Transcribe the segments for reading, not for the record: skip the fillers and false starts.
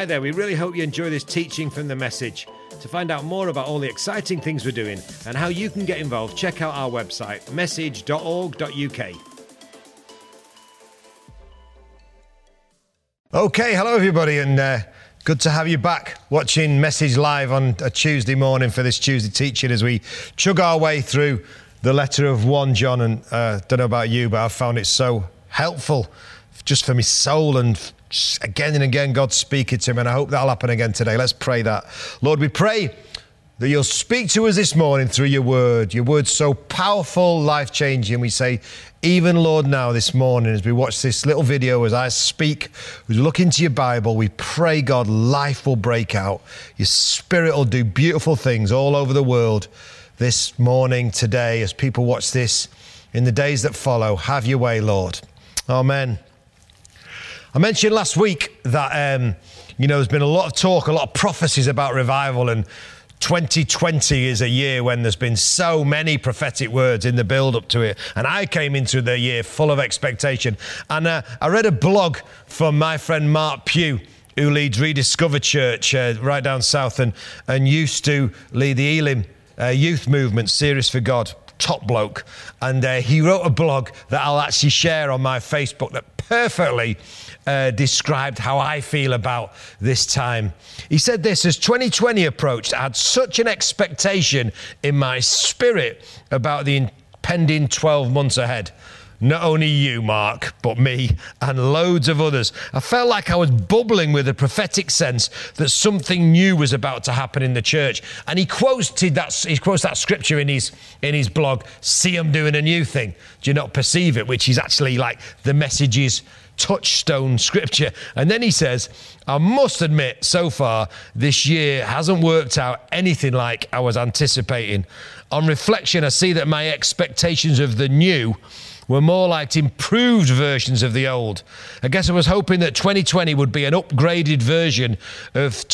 Hi there, we really hope you enjoy this teaching from The Message. To find out more about all the exciting things we're doing and how you can get involved, check out our website, message.org.uk. Okay, hello everybody, and good to have you back watching Message Live on a Tuesday morning for this Tuesday teaching as we chug our way through the letter of 1 John. And don't know about you, but I've found it so helpful just for my soul, and again and again God's speaking to me, and I hope that'll happen again today. Let's pray that. Lord, we pray that you'll speak to us this morning through your word so powerful, life-changing. We say, even Lord, now this morning as we watch this little video, as I speak, as we look into your Bible, we pray, God, life will break out. Your Spirit will do beautiful things all over the world this morning, today, as people watch this in the days that follow. Have your way, Lord. Amen. I mentioned last week that, there's been a lot of talk, a lot of prophecies about revival, and 2020 is a year when there's been so many prophetic words in the build-up to it. And I came into the year full of expectation. And I read a blog from my friend Mark Pugh, who leads Rediscover Church right down south and used to lead the Elim youth movement, Serious for God. Top bloke. And he wrote a blog that I'll actually share on my Facebook that perfectly described how I feel about this time. He said this: as 2020 approached, I had such an expectation in my spirit about the impending 12 months ahead. Not only you, Mark, but me and loads of others. I felt like I was bubbling with a prophetic sense that something new was about to happen in the church. And he quotes that scripture in his blog, "See, I'm doing a new thing. Do you not perceive it?" Which is actually like the Message's touchstone scripture. And then he says, I must admit, so far, this year hasn't worked out anything like I was anticipating. On reflection, I see that my expectations of the new were more like improved versions of the old. I guess I was hoping that 2020 would be an upgraded version of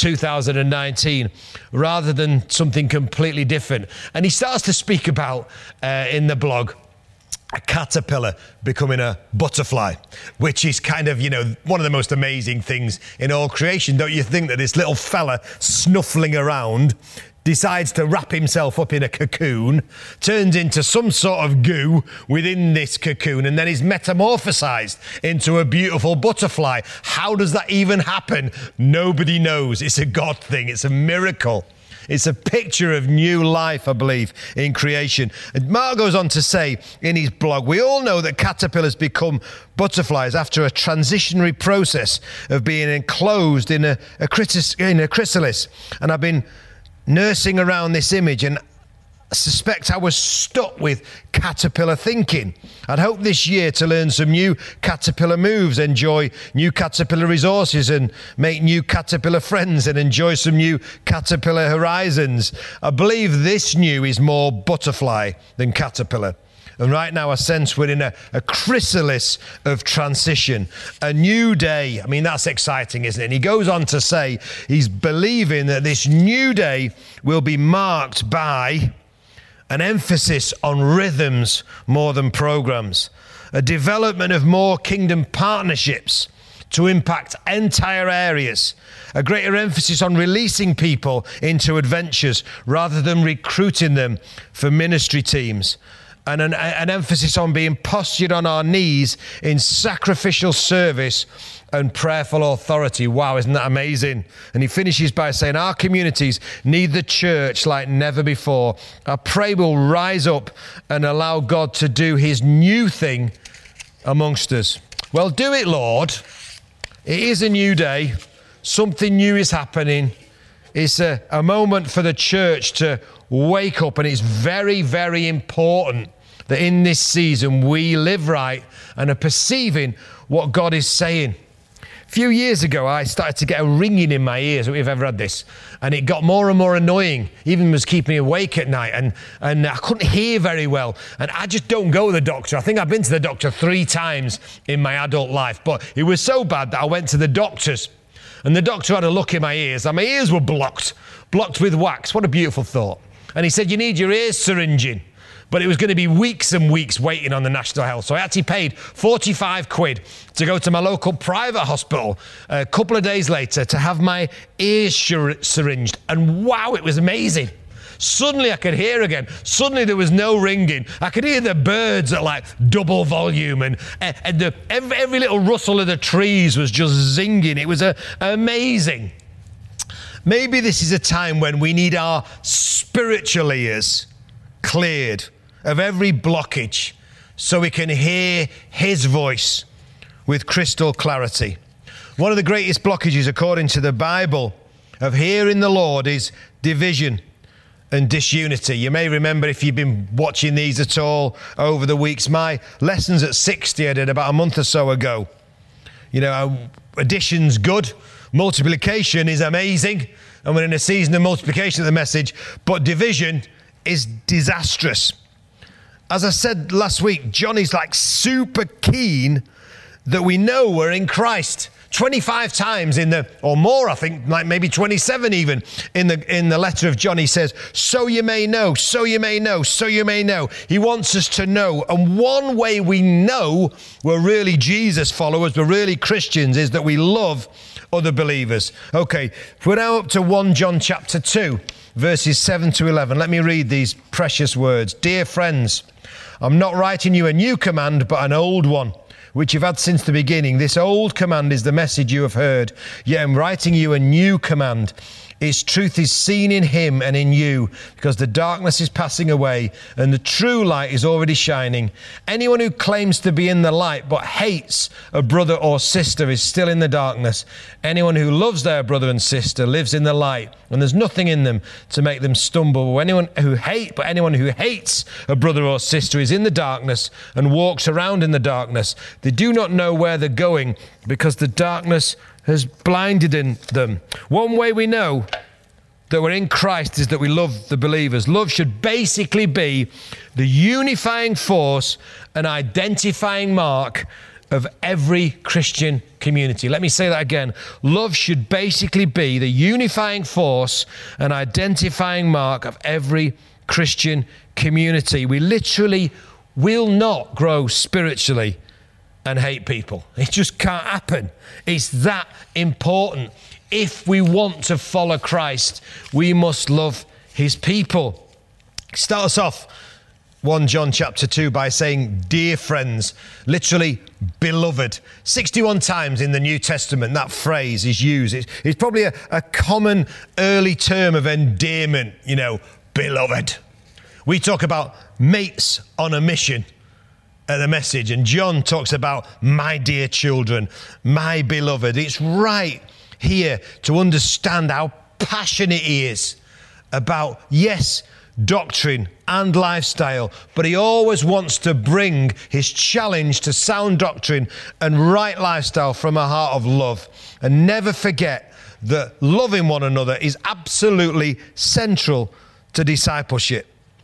2019 rather than something completely different. And he starts to speak about, in the blog, a caterpillar becoming a butterfly, which is kind of, one of the most amazing things in all creation. Don't you think that this little fella snuffling around decides to wrap himself up in a cocoon, turns into some sort of goo within this cocoon, and then is metamorphosized into a beautiful butterfly? How does that even happen? Nobody knows. It's a God thing. It's a miracle. It's a picture of new life, I believe, in creation. And Mark goes on to say in his blog, we all know that caterpillars become butterflies after a transitionary process of being enclosed in a chrysalis. And I've been nursing around this image, and I suspect I was stuck with caterpillar thinking. I'd hoped this year to learn some new caterpillar moves, enjoy new caterpillar resources, and make new caterpillar friends, and enjoy some new caterpillar horizons. I believe this new is more butterfly than caterpillar. And right now I sense we're in a chrysalis of transition, a new day. I mean, that's exciting, isn't it? And he goes on to say he's believing that this new day will be marked by an emphasis on rhythms more than programs, a development of more kingdom partnerships to impact entire areas, a greater emphasis on releasing people into adventures rather than recruiting them for ministry teams, and an emphasis on being postured on our knees in sacrificial service and prayerful authority. Wow, isn't that amazing? And he finishes by saying, our communities need the church like never before. I pray we'll rise up and allow God to do his new thing amongst us. Well, do it, Lord. It is a new day. Something new is happening. It's a moment for the church to wake up, and it's very, very important that in this season we live right and are perceiving what God is saying. A few years ago, I started to get a ringing in my ears. If you've ever had this, and it got more and more annoying. Even was keeping me awake at night, and I couldn't hear very well. And I just don't go to the doctor. I think I've been to the doctor 3 times in my adult life, but it was so bad that I went to the doctors. And the doctor had a look in my ears, and my ears were blocked with wax. What a beautiful thought. And he said, you need your ears syringing. but it was going to be weeks and weeks waiting on the National Health. So I actually paid 45 quid to go to my local private hospital a couple of days later to have my ears syringed. And wow, it was amazing. Suddenly I could hear again. Suddenly there was no ringing. I could hear the birds at like double volume, and every little rustle of the trees was just zinging. It was amazing. Maybe this is a time when we need our spiritual ears cleared of every blockage so we can hear his voice with crystal clarity. One of the greatest blockages, according to the Bible, of hearing the Lord is division and disunity. You may remember, if you've been watching these at all over the weeks, my lessons at 60 I did about a month or so ago. You know, addition's good, multiplication is amazing, and we're in a season of multiplication of the message, but division is disastrous. As I said last week, Johnny's like super keen that we know we're in Christ. 25 times or more, I think, like maybe 27 even, in the letter of John, he says, so you may know, so you may know, so you may know. He wants us to know. And one way we know we're really Jesus followers, we're really Christians, is that we love other believers. Okay, we're now up to 1 John chapter 2, verses 7 to 11. Let me read these precious words. Dear friends, I'm not writing you a new command, but an old one, which you've had since the beginning. This old command is the message you have heard. Yet I'm writing you a new command. Its truth is seen in him and in you, because the darkness is passing away and the true light is already shining. Anyone who claims to be in the light but hates a brother or sister is still in the darkness. Anyone who loves their brother and sister lives in the light, and there's nothing in them to make them stumble. Anyone who hates a brother or sister is in the darkness and walks around in the darkness. They do not know where they're going because the darkness has blinded them. One way we know that we're in Christ is that we love the believers. Love should basically be the unifying force and identifying mark of every Christian community. Let me say that again. Love should basically be the unifying force and identifying mark of every Christian community. We literally will not grow spiritually and hate people. It just can't happen. It's that important. If we want to follow Christ, we must love his people. Start us off, 1 John chapter 2, by saying, dear friends, literally beloved. 61 times in the New Testament that phrase is used. It's probably a common early term of endearment, beloved. We talk about mates on a mission at the message, and John talks about my dear children, my beloved. It's right here to understand how passionate he is about, yes, doctrine and lifestyle, but he always wants to bring his challenge to sound doctrine and right lifestyle from a heart of love. And never forget that loving one another is absolutely central to discipleship.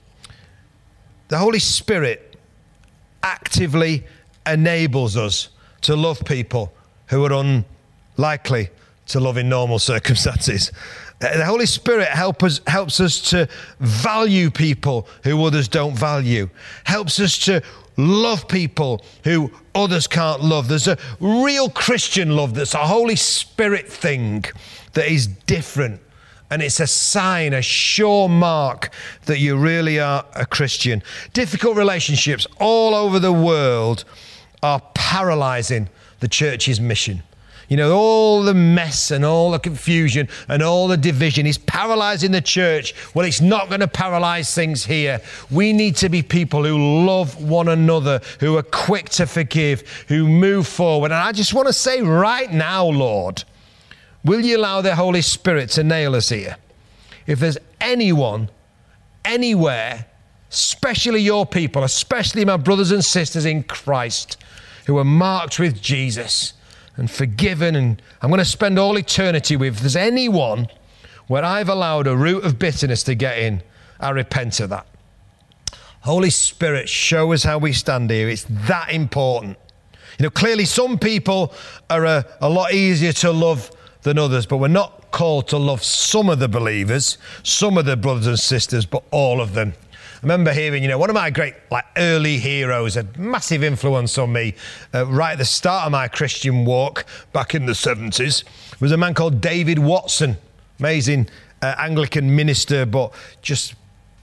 The Holy Spirit actively enables us to love people who are unlikely to love in normal circumstances. The Holy Spirit helps us to value people who others don't value, helps us to love people who others can't love. There's a real Christian love that's a Holy Spirit thing that is different. And it's a sign, a sure mark that you really are a Christian. Difficult relationships all over the world are paralyzing the church's mission. All the mess and all the confusion and all the division is paralyzing the church. Well, it's not going to paralyze things here. We need to be people who love one another, who are quick to forgive, who move forward. And I just want to say right now, Lord, will you allow the Holy Spirit to nail us here? If there's anyone, anywhere, especially your people, especially my brothers and sisters in Christ, who are marked with Jesus and forgiven, and I'm going to spend all eternity with, if there's anyone where I've allowed a root of bitterness to get in, I repent of that. Holy Spirit, show us how we stand here. It's that important. Clearly some people are a lot easier to love than others, but we're not called to love some of the believers, some of the brothers and sisters, but all of them. remember hearing, one of my great early heroes, a massive influence on me right at the start of my Christian walk back in the 70s, was a man called David Watson. Amazing Anglican minister, but just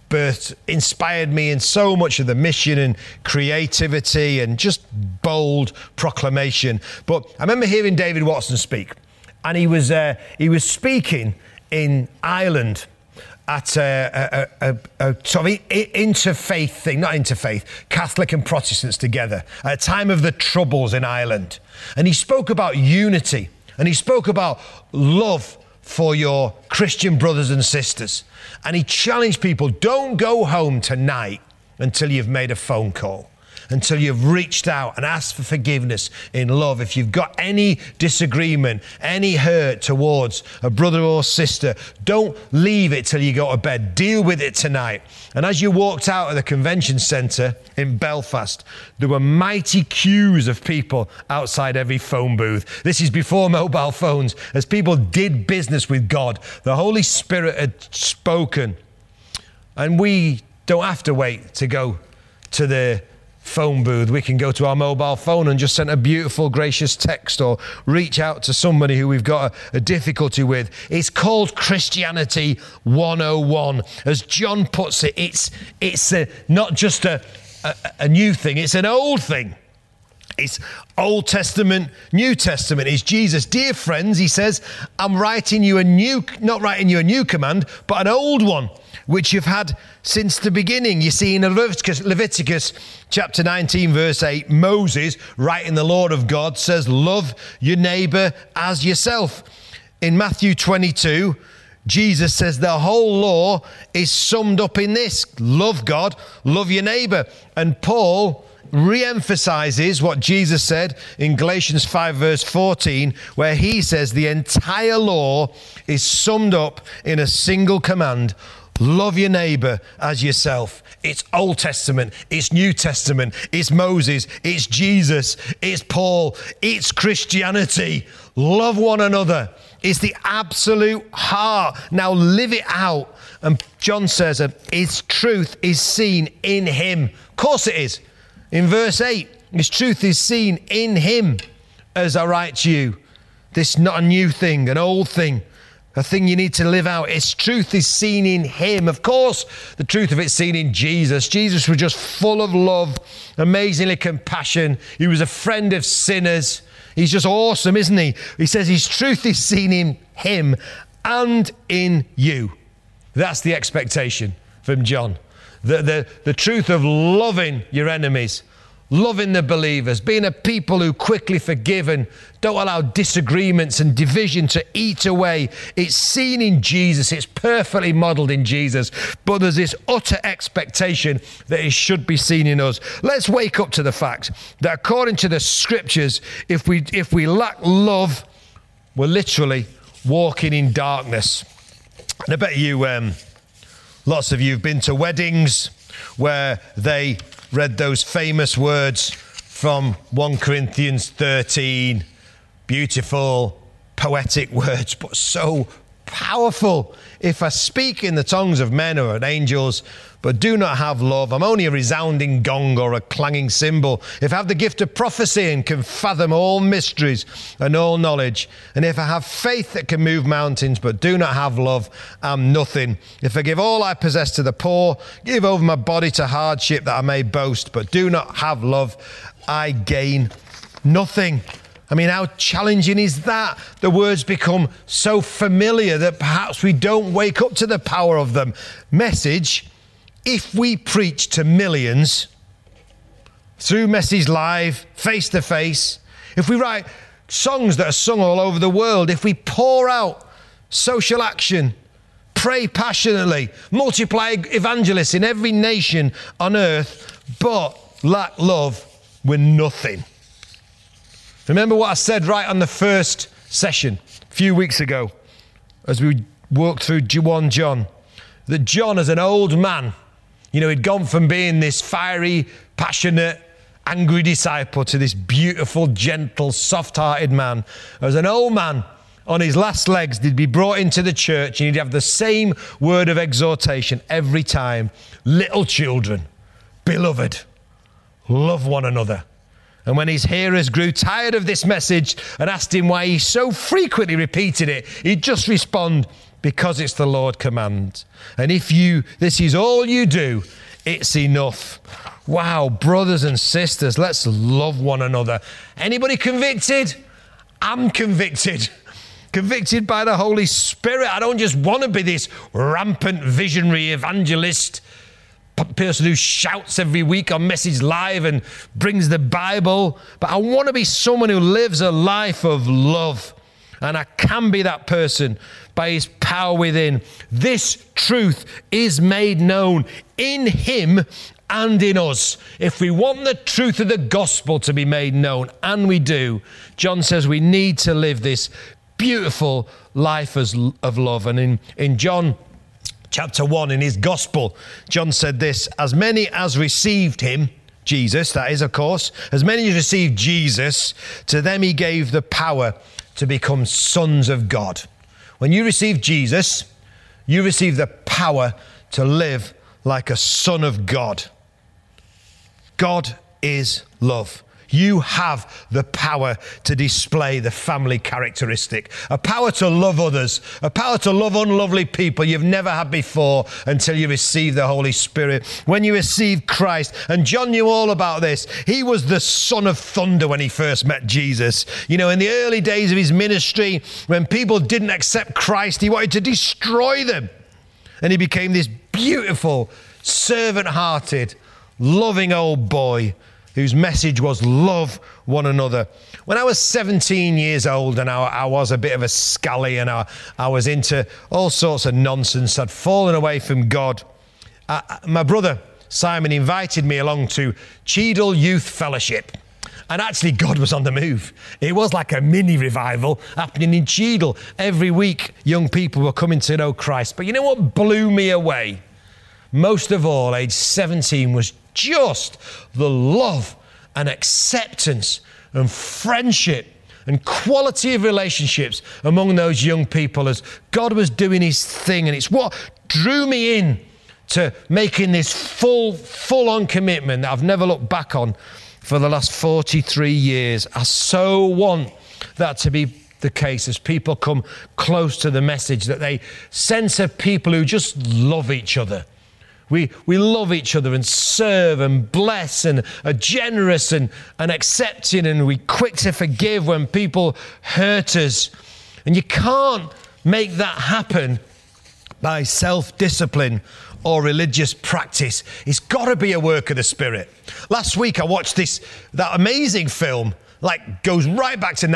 inspired me in so much of the mission and creativity and just bold proclamation. But I remember hearing David Watson speak, and he was speaking in Ireland at a sort of interfaith thing, not interfaith, Catholic and Protestants together, at a time of the Troubles in Ireland. And he spoke about unity, and he spoke about love for your Christian brothers and sisters. And he challenged people, don't go home tonight until you've made a phone call, until you've reached out and asked for forgiveness in love. If you've got any disagreement, any hurt towards a brother or sister, don't leave it till you go to bed. Deal with it tonight. And as you walked out of the convention centre in Belfast, there were mighty queues of people outside every phone booth. This is before mobile phones. As people did business with God, the Holy Spirit had spoken. And we don't have to wait to go to the phone booth. We can go to our mobile phone and just send a beautiful, gracious text, or reach out to somebody who we've got a difficulty with. It's called Christianity 101. As John puts it, it's not just a new thing, it's an old thing. It's Old Testament, New Testament. It's Jesus. Dear friends, he says, I'm not writing you a new command, but an old one, which you've had since the beginning. You see, in Leviticus chapter 19, verse 8, Moses, writing the law of God, says, love your neighbor as yourself. In Matthew 22, Jesus says the whole law is summed up in this: love God, love your neighbor. And Paul re-emphasizes what Jesus said in Galatians 5 verse 14, where he says the entire law is summed up in a single command: love your neighbor as yourself. It's Old Testament, it's New Testament, it's Moses, it's Jesus, it's Paul, it's Christianity. Love one another. It's the absolute heart. Now live it out. And John says that his truth is seen in him. Of course it is. In verse 8, his truth is seen in him, as I write to you. This is not a new thing, an old thing, a thing you need to live out. His truth is seen in him. Of course, the truth of it's seen in Jesus. Jesus was just full of love, amazingly compassion. He was a friend of sinners. He's just awesome, isn't he? He says his truth is seen in him and in you. That's the expectation from John. The truth of loving your enemies, loving the believers, being a people who quickly forgive and don't allow disagreements and division to eat away. It's seen in Jesus. It's perfectly modeled in Jesus. But there's this utter expectation that it should be seen in us. Let's wake up to the fact that according to the scriptures, if we lack love, we're literally walking in darkness. And I bet you, lots of you have been to weddings where they read those famous words from 1 Corinthians 13. Beautiful, poetic words, but so powerful. If I speak in the tongues of men or of angels, but do not have love, I'm only a resounding gong or a clanging cymbal. If I have the gift of prophecy and can fathom all mysteries and all knowledge, and if I have faith that can move mountains, but do not have love, I'm nothing. If I give all I possess to the poor, give over my body to hardship that I may boast, but do not have love, I gain nothing. I mean, how challenging is that? The words become so familiar that perhaps we don't wake up to the power of them. Message, if we preach to millions through Message Live, face to face, if we write songs that are sung all over the world, if we pour out social action, pray passionately, multiply evangelists in every nation on earth, but lack love, we're nothing. Remember what I said right on the first session a few weeks ago as we walked through 1 John, that John as an old man, he'd gone from being this fiery, passionate, angry disciple to this beautiful, gentle, soft-hearted man. As an old man on his last legs, he'd be brought into the church and he'd have the same word of exhortation every time. Little children, beloved, love one another. And when his hearers grew tired of this message and asked him why he so frequently repeated it, he'd just respond, because it's the Lord command. And if this is all you do, it's enough. Wow, brothers and sisters, let's love one another. Anybody convicted? I'm convicted. Convicted by the Holy Spirit. I don't just want to be this rampant visionary evangelist person who shouts every week on Message Live and brings the Bible, but I want to be someone who lives a life of love, and I can be that person by his power within. This truth is made known in him and in us. If we want the truth of the gospel to be made known, and we do, John says we need to live this beautiful life of love. And in John chapter 1, in his gospel, John said this: as many as received him, Jesus, that is, of course, as many as received Jesus, to them he gave the power to become sons of God. When you receive Jesus, you receive the power to live like a son of God. God is love. You have the power to display the family characteristic, a power to love others, a power to love unlovely people you've never had before until you receive the Holy Spirit. When you receive Christ, and John knew all about this, he was the son of thunder when he first met Jesus. You know, in the early days of his ministry, when people didn't accept Christ, he wanted to destroy them. And he became this beautiful, servant-hearted, loving old boy whose message was love one another. When I was 17 years old and I was a bit of a scally and I was into all sorts of nonsense, I'd fallen away from God. My brother Simon invited me along to Cheadle Youth Fellowship. And actually, God was on the move. It was like a mini revival happening in Cheadle. Every week, young people were coming to know Christ. But you know what blew me away? Most of all, age 17, was just the love and acceptance and friendship and quality of relationships among those young people as God was doing his thing. And it's what drew me in to making this full-on commitment that I've never looked back on for the last 43 years. I so want that to be the case as people come close to the message, that they sense a people who just love each other. We love each other and serve and bless and are generous and accepting, and we're quick to forgive when people hurt us. And you can't make that happen by self-discipline or religious practice. It's got to be a work of the Spirit. Last week I watched that amazing film, goes right back to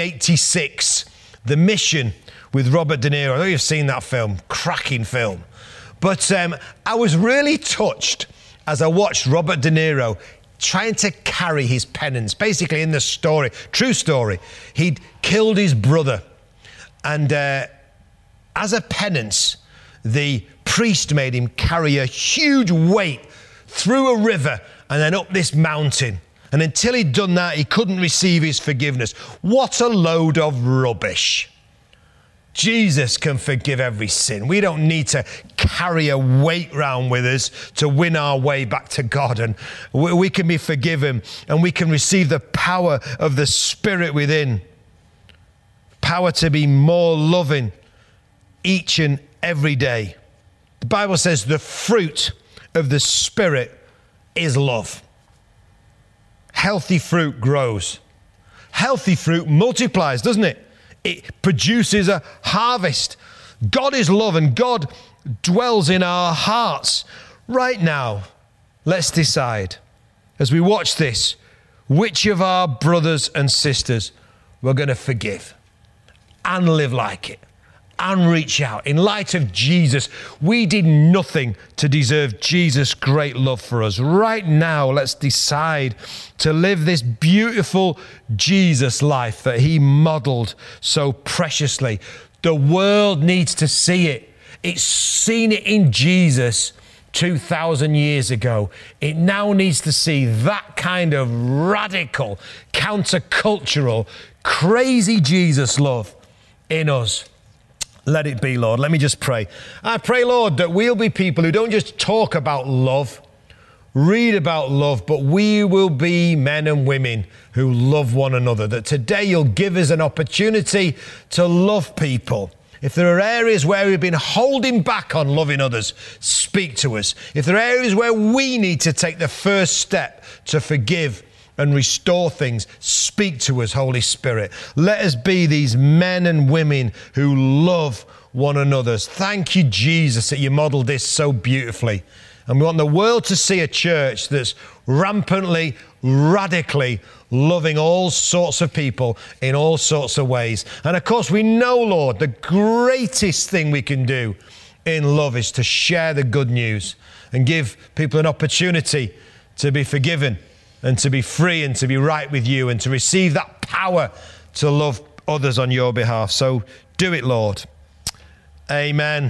1986, The Mission with Robert De Niro. I know you've seen that film, cracking film. But I was really touched as I watched Robert De Niro trying to carry his penance. Basically, in the story, true story, he'd killed his brother. And as a penance, the priest made him carry a huge weight through a river and then up this mountain. And until he'd done that, he couldn't receive his forgiveness. What a load of rubbish. Jesus can forgive every sin. We don't need to carry a weight round with us to win our way back to God. And we can be forgiven and we can receive the power of the Spirit within. Power to be more loving each and every day. The Bible says the fruit of the Spirit is love. Healthy fruit grows. Healthy fruit multiplies, doesn't it? It produces a harvest. God is love and God dwells in our hearts. Right now, let's decide, as we watch this, which of our brothers and sisters we're going to forgive and live like it and reach out. In light of Jesus, we did nothing to deserve Jesus' great love for us. Right now, let's decide to live this beautiful Jesus life that he modeled so preciously. The world needs to see it. It's seen it in Jesus 2,000 years ago. It now needs to see that kind of radical, countercultural, crazy Jesus love in us. Let it be, Lord. Let me just pray. I pray, Lord, that we'll be people who don't just talk about love, read about love, but we will be men and women who love one another. That today you'll give us an opportunity to love people. If there are areas where we've been holding back on loving others, speak to us. If there are areas where we need to take the first step to forgive and restore things, speak to us, Holy Spirit. Let us be these men and women who love one another. Thank you, Jesus, that you modeled this so beautifully. And we want the world to see a church that's rampantly, radically loving all sorts of people in all sorts of ways. And of course, we know, Lord, the greatest thing we can do in love is to share the good news and give people an opportunity to be forgiven and to be free and to be right with you and to receive that power to love others on your behalf. So do it, Lord. Amen.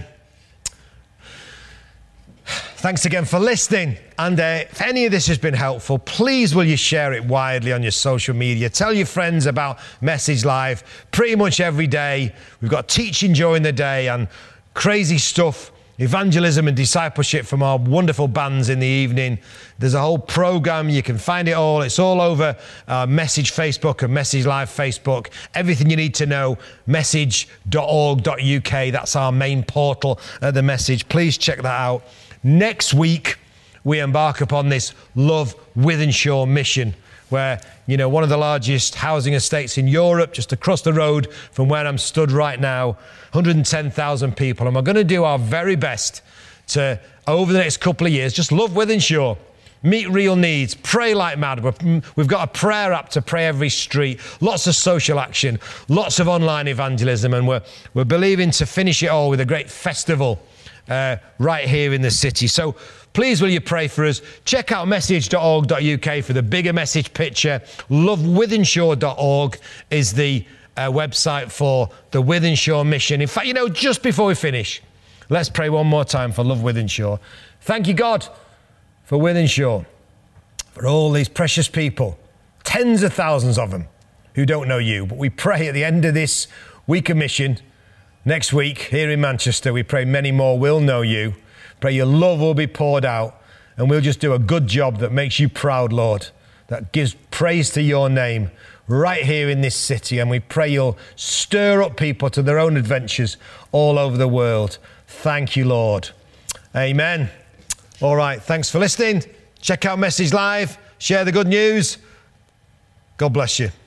Thanks again for listening. And if any of this has been helpful, please will you share it widely on your social media. Tell your friends about Message Live pretty much every day. We've got teaching during the day and crazy stuff, evangelism and discipleship from our wonderful bands in the evening. There's a whole program. You can find it all. It's all over Message Facebook and Message Live Facebook. Everything you need to know, message.org.uk. That's our main portal at the Message. Please check that out. Next week, we embark upon this Love Wythenshawe mission, where, you know, one of the largest housing estates in Europe, just across the road from where I'm stood right now, 110,000 people. And we're going to do our very best to, over the next couple of years, just love Wythenshawe, meet real needs, pray like mad. We've got a prayer app to pray every street, lots of social action, lots of online evangelism, and we're believing to finish it all with a great festival right here in the city. So please will you pray for us. Check out message.org.uk for the bigger message picture. Lovewythenshawe.org is the website for the Wythenshawe mission. In fact, you know, just before we finish, let's pray one more time for Love Wythenshawe. Thank you, God, for Wythenshawe, for all these precious people, tens of thousands of them who don't know you. But we pray at the end of this week of mission, next week here in Manchester, we pray many more will know you. Pray your love will be poured out and we'll just do a good job that makes you proud, Lord, that gives praise to your name right here in this city. And we pray you'll stir up people to their own adventures all over the world. Thank you, Lord. Amen. All right. Thanks for listening. Check out Message Live. Share the good news. God bless you.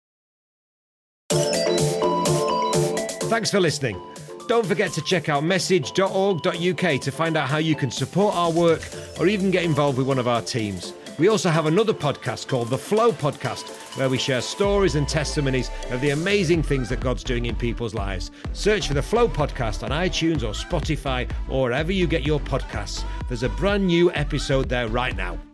Thanks for listening. Don't forget to check out message.org.uk to find out how you can support our work or even get involved with one of our teams. We also have another podcast called The Flow Podcast, where we share stories and testimonies of the amazing things that God's doing in people's lives. Search for The Flow Podcast on iTunes or Spotify or wherever you get your podcasts. There's a brand new episode there right now.